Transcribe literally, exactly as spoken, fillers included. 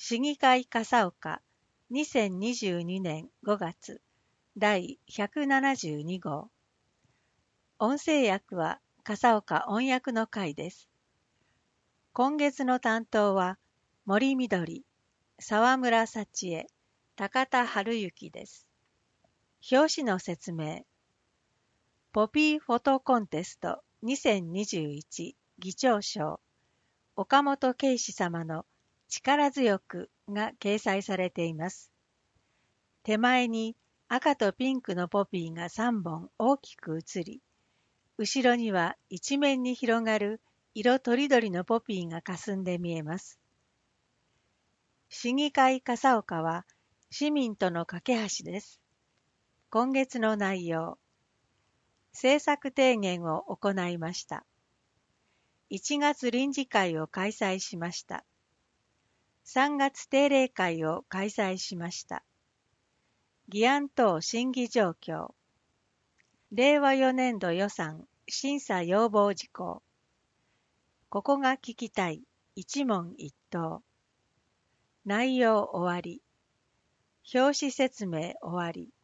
市議会笠岡にせんにじゅうにねんごがつだいひゃくななじゅうにごう。音声訳は笠岡音訳の会です。今月の担当は森みどり、沢村幸恵、高田春之です。表紙の説明。ポピーフォトコンテストにせんにじゅういち議長賞岡本圭司様の力強くが掲載されています。手前に赤とピンクのポピーがさんぼん大きく写り、後ろには一面に広がる色とりどりのポピーが霞んで見えます。市議会笠岡は市民との架け橋です。今月の内容。政策提言を行いました。いちがつ臨時会を開催しました。さんがつ定例会を開催しました。議案等審議状況。れいわよねんど予算審査要望事項。ここが聞きたい一問一答。内容終わり。表紙説明終わり。